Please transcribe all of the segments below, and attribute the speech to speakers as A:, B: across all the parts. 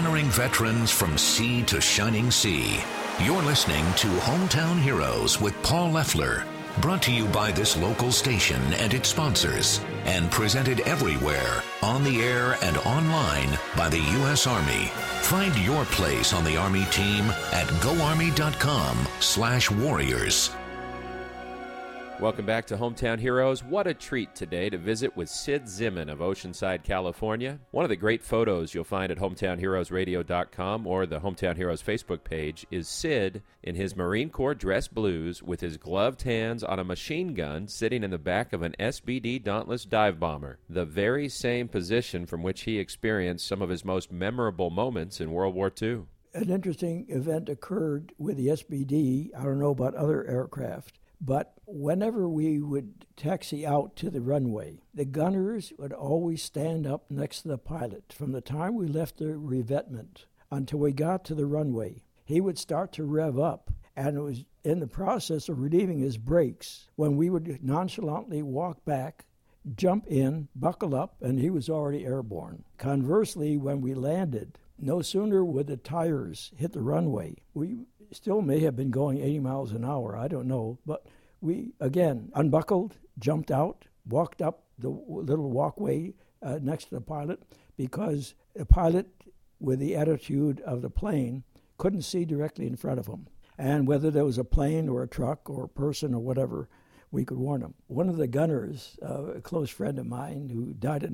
A: honoring veterans from sea to shining sea. You're listening to Hometown Heroes with Paul Leffler, brought to you by this local station and its sponsors, and presented everywhere, on the air and online by the U.S. Army. Find your place on the Army team at goarmy.com/warriors.
B: Welcome back to Hometown Heroes. What a treat today to visit with Sid Zimmon of Oceanside, California. One of the great photos you'll find at hometownheroesradio.com or the Hometown Heroes Facebook page is Sid in his Marine Corps dress blues with his gloved hands on a machine gun sitting in the back of an SBD Dauntless dive bomber, the very same position from which he experienced some of his most memorable moments in World War II.
C: An interesting event occurred with the SBD. I don't know about other aircraft. But whenever we would taxi out to the runway, the gunners would always stand up next to the pilot. From the time we left the revetment until we got to the runway, he would start to rev up, and it was in the process of relieving his brakes when we would nonchalantly walk back, jump in, buckle up, and he was already airborne. Conversely, when we landed, no sooner would the tires hit the runway, we still may have been going 80 miles an hour, I don't know, but we, again, unbuckled, jumped out, walked up the little walkway next to the pilot, because the pilot, with the attitude of the plane, couldn't see directly in front of him. And whether there was a plane or a truck or a person or whatever, we could warn him. One of the gunners, a close friend of mine who died at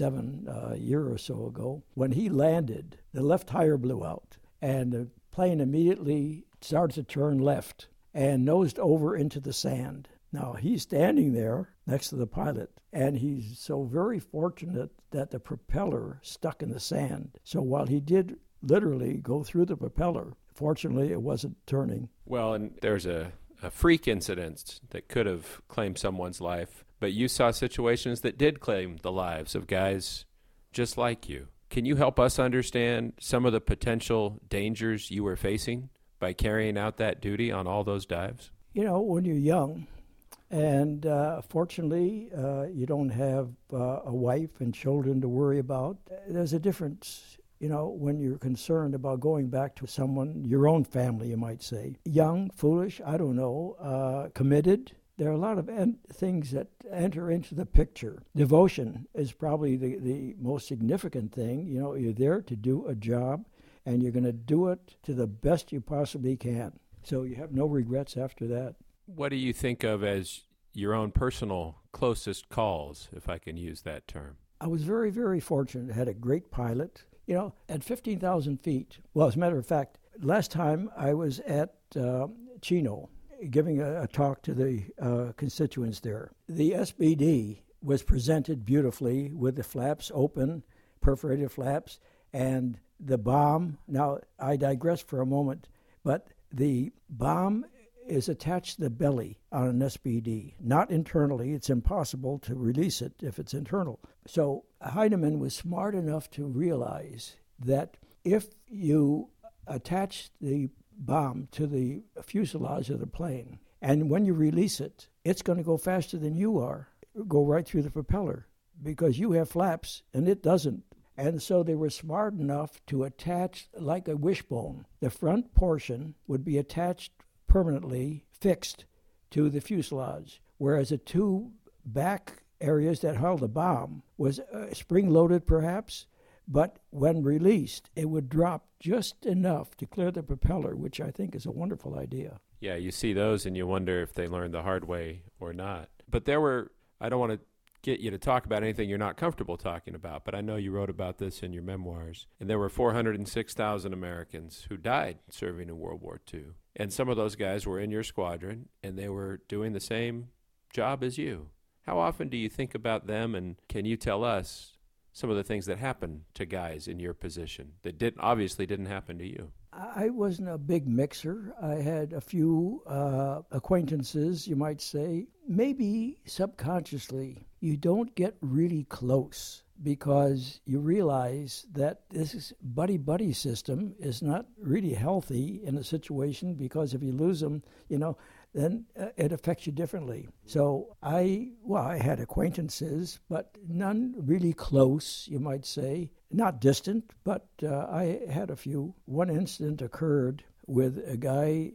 C: 97 a year or so ago, when he landed, the left tire blew out, and the plane immediately started to turn left and nosed over into the sand. Now, he's standing there next to the pilot, and he's so very fortunate that the propeller stuck in the sand. So while he did literally go through the propeller, fortunately it wasn't turning.
B: Well, and there's a freak incident that could have claimed someone's life, but you saw situations that did claim the lives of guys just like you. Can you help us understand some of the potential dangers you were facing by carrying out that duty on all those dives?
C: You know, when you're young, and fortunately you don't have a wife and children to worry about, there's a difference, you know, when you're concerned about going back to someone, your own family, you might say. Young, foolish, I don't know, committed. There are a lot of things that enter into the picture. Devotion is probably the most significant thing. You know, you're there to do a job, and you're going to do it to the best you possibly can. So you have no regrets after that.
B: What do you think of as your own personal closest calls, if I can use that term?
C: I was very, very fortunate. I had a great pilot. You know, at 15,000 feet, well, as a matter of fact, last time I was at Chino, giving a talk to the constituents there. The SBD was presented beautifully with the flaps open, perforated flaps, and the bomb. Now, I digress for a moment, but the bomb is attached to the belly on an SBD, not internally. It's impossible to release it if it's internal. So Heinemann was smart enough to realize that if you attach the bomb to the fuselage of the plane, and when you release it, it's going to go faster than you are, go right through the propeller, because you have flaps and it doesn't. And so they were smart enough to attach, like a wishbone, the front portion would be attached permanently, fixed to the fuselage, whereas the two back areas that held the bomb was spring-loaded perhaps, but when released, it would drop just enough to clear the propeller, which I think is a wonderful idea.
B: Yeah, you see those and you wonder if they learned the hard way or not. But there were, I don't want to get you to talk about anything you're not comfortable talking about, but I know you wrote about this in your memoirs. And there were 406,000 Americans who died serving in World War II. And some of those guys were in your squadron, and they were doing the same job as you. How often do you think about them, and can you tell us some of the things that happened to guys in your position that obviously didn't happen to you?
C: I wasn't a big mixer. I had a few acquaintances, you might say. Maybe subconsciously, you don't get really close because you realize that this buddy-buddy system is not really healthy in a situation, because if you lose them, you know, then it affects you differently. So I had acquaintances, but none really close, you might say. Not distant, but I had a few. One incident occurred with a guy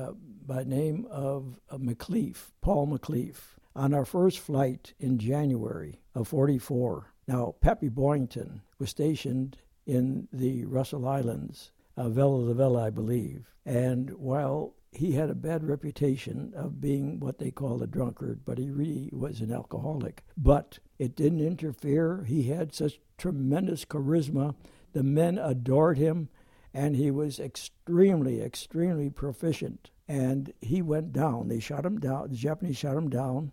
C: by the name of McLeaf, Paul McLeaf, on our first flight in January of 44. Now, Pappy Boyington was stationed in the Russell Islands, Vella de Vella, I believe. And while he had a bad reputation of being what they call a drunkard, but he really was an alcoholic. But it didn't interfere. He had such tremendous charisma. The men adored him, and he was extremely, extremely proficient. And he went down. They shot him down. The Japanese shot him down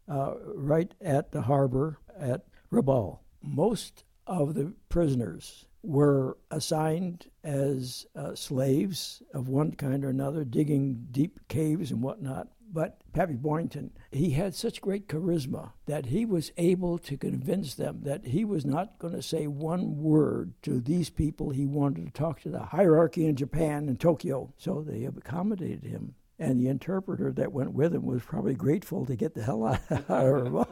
C: right at the harbor at Rabaul. Most of the prisoners were assigned as slaves of one kind or another, digging deep caves and whatnot. But Pappy Boyington, he had such great charisma that he was able to convince them that he was not going to say one word to these people. He wanted to talk to the hierarchy in Japan and Tokyo. So they accommodated him. And the interpreter that went with him was probably grateful to get the hell out of her.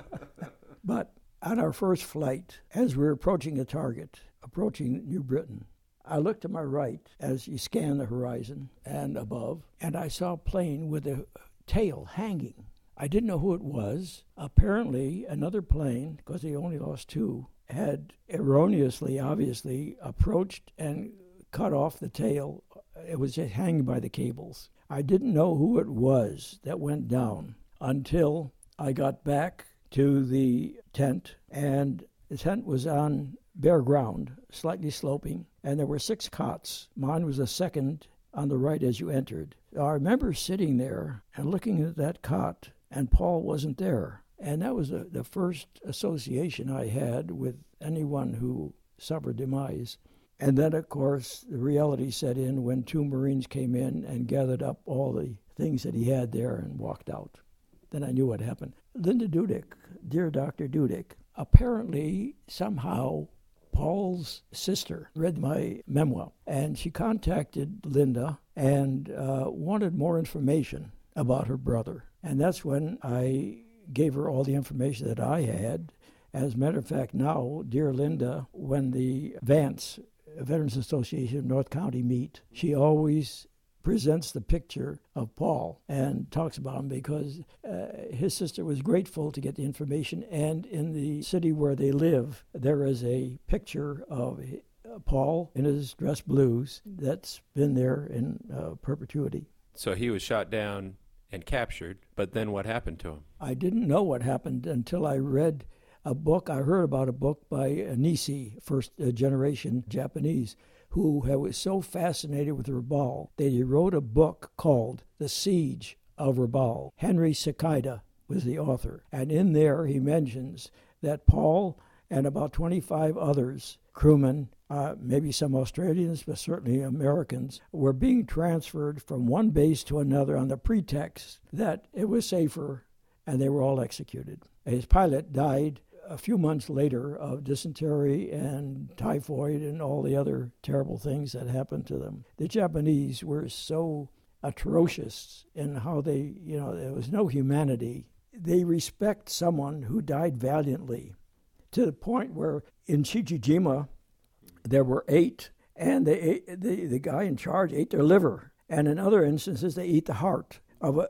C: But on our first flight, as we were approaching the target, approaching New Britain, I looked to my right as you scan the horizon and above, and I saw a plane with a tail hanging. I didn't know who it was. Apparently, another plane, because they only lost two, had erroneously, obviously, approached and cut off the tail. It was just hanging by the cables. I didn't know who it was that went down until I got back to the tent, and the tent was on bare ground, slightly sloping, and there were 6 cots. Mine was the second on the right as you entered. I remember sitting there and looking at that cot, and Paul wasn't there. And that was the first association I had with anyone who suffered demise. And then, of course, the reality set in when 2 Marines came in and gathered up all the things that he had there and walked out. Then I knew what happened. Linda Dudick, dear Dr. Dudick, apparently somehow Paul's sister read my memoir, and she contacted Linda and wanted more information about her brother. And that's when I gave her all the information that I had. As a matter of fact, now, dear Linda, when the Vance Veterans Association of North County meet, she always presents the picture of Paul and talks about him because his sister was grateful to get the information. And in the city where they live, there is a picture of Paul in his dress blues that's been there in perpetuity.
B: So he was shot down and captured, but then what happened to him? I
C: didn't know what happened until I read a book. I heard about a book by Nisi, first generation Japanese, who was so fascinated with Rabaul that he wrote a book called The Siege of Rabaul. Henry Cicada was the author. And in there he mentions that Paul and about 25 others, crewmen, maybe some Australians, but certainly Americans, were being transferred from one base to another on the pretext that it was safer, and they were all executed. His pilot died a few months later of dysentery and typhoid and all the other terrible things that happened to them. The Japanese were so atrocious in how they, there was no humanity. They respect someone who died valiantly to the point where in Chichijima there were 8, and the guy in charge ate their liver. And in other instances, they ate the heart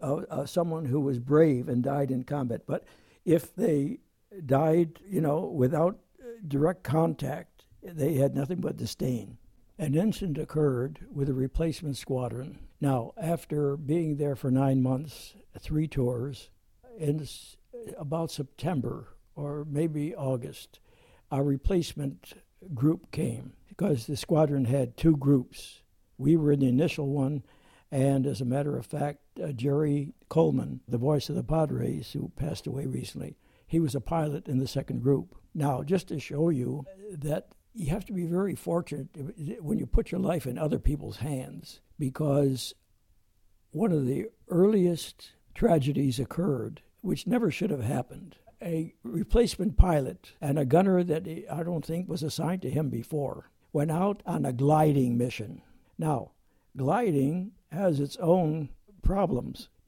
C: of someone who was brave and died in combat. But if they died, without direct contact, they had nothing but disdain. An incident occurred with a replacement squadron. Now, after being there for 9 months, 3 tours, in about September or maybe August, our replacement group came because the squadron had 2 groups. We were in the initial one, and as a matter of fact, Jerry Coleman, the voice of the Padres, who passed away recently, he was a pilot in the second group. Now, just to show you that you have to be very fortunate when you put your life in other people's hands, because one of the earliest tragedies occurred, which never should have happened. A replacement pilot and a gunner that I don't think was assigned to him before went out on a gliding mission. Now, gliding has its own problems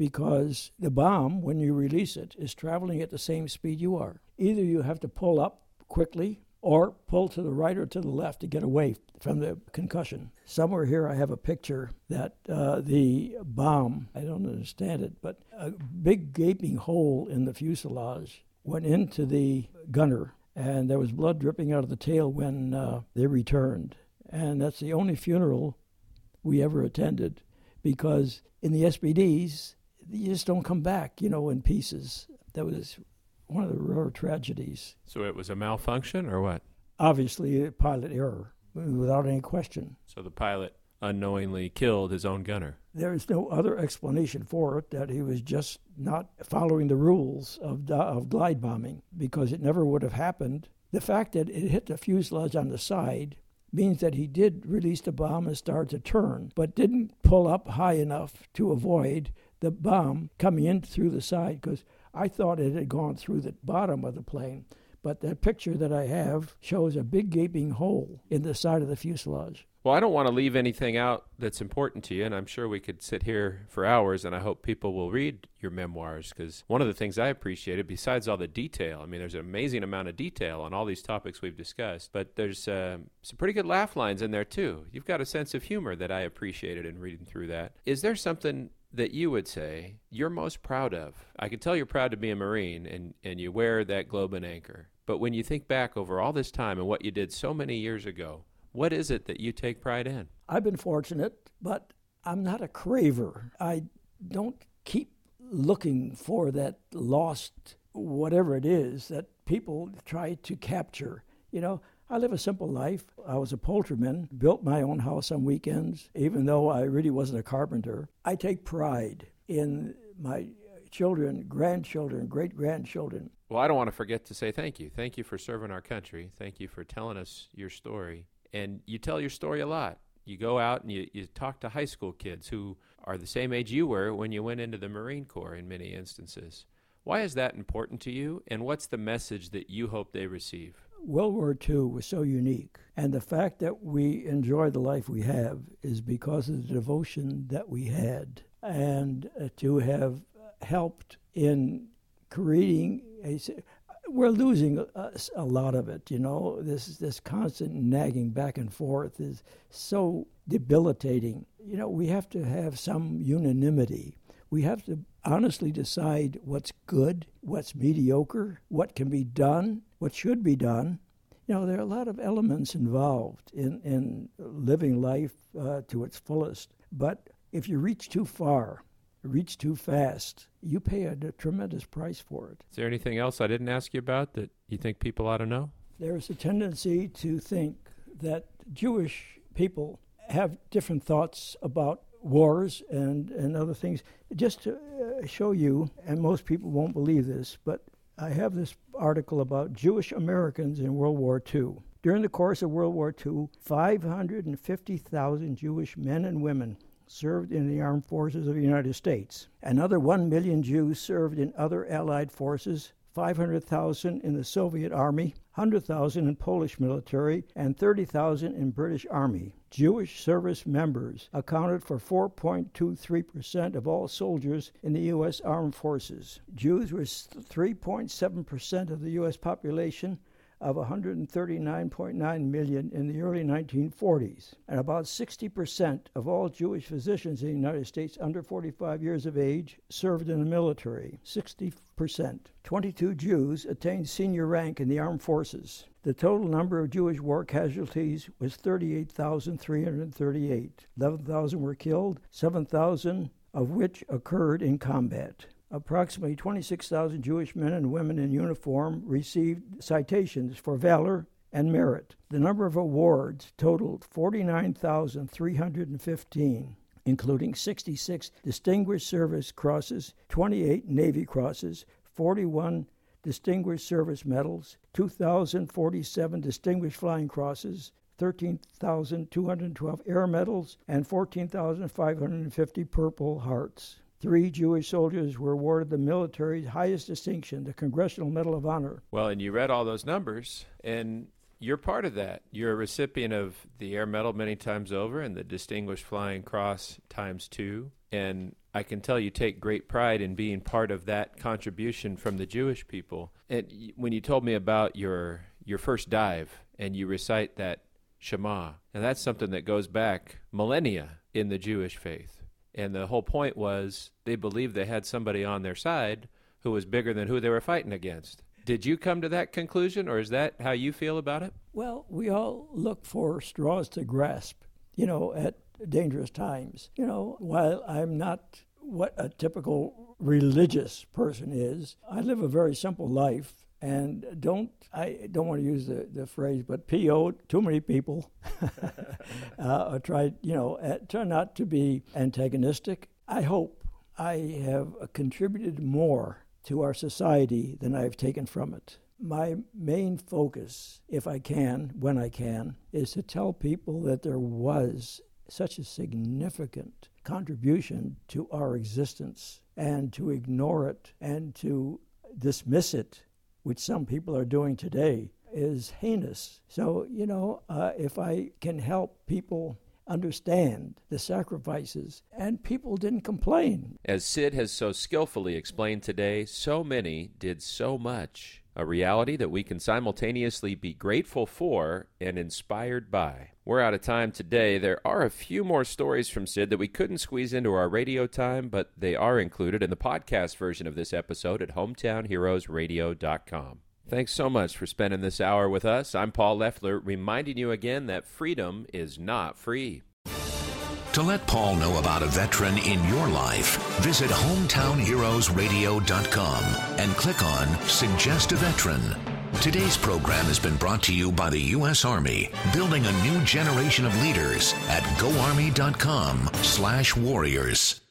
C: because the bomb, when you release it, is traveling at the same speed you are. Either you have to pull up quickly or pull to the right or to the left to get away from the concussion. Somewhere here I have a picture that the bomb, I don't understand it, but a big gaping hole in the fuselage went into the gunner, and there was blood dripping out of the tail when they returned. And that's the only funeral we ever attended, because in the SBDs, you just don't come back, in pieces. That was one of the rare tragedies.
B: So it was a malfunction or what?
C: Obviously, a pilot error, without any question.
B: So the pilot unknowingly killed his own gunner.
C: There is no other explanation for it, that he was just not following the rules of glide bombing, because it never would have happened. The fact that it hit the fuselage on the side means that he did release the bomb and start to turn, but didn't pull up high enough to avoid the bomb coming in through the side, because I thought it had gone through the bottom of the plane. But that picture that I have shows a big gaping hole in the side of the fuselage.
B: Well, I don't want to leave anything out that's important to you, and I'm sure we could sit here for hours, and I hope people will read your memoirs, because one of the things I appreciated, besides all the detail, there's an amazing amount of detail on all these topics we've discussed, but there's some pretty good laugh lines in there, too. You've got a sense of humor that I appreciated in reading through that. Is there something that you would say you're most proud of? I can tell you're proud to be a Marine, and you wear that globe and anchor. But when you think back over all this time and what you did so many years ago, what is it that you take pride in?
C: I've been fortunate, but I'm not a craver. I don't keep looking for that lost whatever it is that people try to capture. I live a simple life. I was a poultryman, built my own house on weekends, even though I really wasn't a carpenter. I take pride in my children, grandchildren, great-grandchildren.
B: Well, I don't want to forget to say thank you. Thank you for serving our country. Thank you for telling us your story. And you tell your story a lot. You go out and you talk to high school kids who are the same age you were when you went into the Marine Corps in many instances. Why is that important to you, and what's the message that you hope they receive?
C: World War II was so unique, and the fact that we enjoy the life we have is because of the devotion that we had, and to have helped in creating we're losing a lot of it, This constant nagging back and forth is so debilitating. We have to have some unanimity. We have to honestly decide what's good, what's mediocre, what can be done, what should be done. There are a lot of elements involved in living life to its fullest. But if you reach too far, reach too fast, you pay a tremendous price for it.
B: Is there anything else I didn't ask you about that you think people ought to know?
C: There's a tendency to think that Jewish people have different thoughts about wars and other things. Just to show you, and most people won't believe this, but I have this article about Jewish Americans in World War II. During the course of World War II, 550,000 Jewish men and women served in the armed forces of the United States. Another 1 million Jews served in other Allied forces, 500,000 in the Soviet Army, 100,000 in Polish military, and 30,000 in British Army. Jewish service members accounted for 4.23% of all soldiers in the U.S. Armed Forces. Jews were 3.7% of the U.S. population of 139.9 million in the early 1940s, and about 60% of all Jewish physicians in the United States under 45 years of age served in the military. 60%. 22 Jews attained senior rank in the armed forces. The total number of Jewish war casualties was 38,338. 11,000 were killed, 7,000 of which occurred in combat. Approximately 26,000 Jewish men and women in uniform received citations for valor and merit. The number of awards totaled 49,315, including 66 Distinguished Service Crosses, 28 Navy Crosses, 41 Distinguished Service Medals, 2,047 Distinguished Flying Crosses, 13,212 Air Medals, and 14,550 Purple Hearts. 3 Jewish soldiers were awarded the military's highest distinction, the Congressional Medal of Honor.
B: Well, and you read all those numbers, and you're part of that. You're a recipient of the Air Medal many times over and the Distinguished Flying Cross ×2. And I can tell you take great pride in being part of that contribution from the Jewish people. And when you told me about your first dive and you recite that Shema, and that's something that goes back millennia in the Jewish faith. And the whole point was they believed they had somebody on their side who was bigger than who they were fighting against. Did you come to that conclusion, or is that how you feel about it?
C: Well, we all look for straws to grasp, at dangerous times. While I'm not what a typical religious person is, I live a very simple life. And I don't want to use the phrase, but PO, too many people. Try not to be antagonistic. I hope I have contributed more to our society than I've taken from it. My main focus, if I can, when I can, is to tell people that there was such a significant contribution to our existence, and to ignore it and to dismiss it, which some people are doing today, is heinous. So, if I can help people understand the sacrifices, and people didn't complain.
B: As Sid has so skillfully explained today, so many did so much, a reality that we can simultaneously be grateful for and inspired by. We're out of time today. There are a few more stories from Sid that we couldn't squeeze into our radio time, but they are included in the podcast version of this episode at hometownheroesradio.com. Thanks so much for spending this hour with us. I'm Paul Leffler, reminding you again that freedom is not free.
A: To let Paul know about a veteran in your life, visit hometownheroesradio.com and click on Suggest a Veteran. Today's program has been brought to you by the U.S. Army, building a new generation of leaders at goarmy.com/warriors.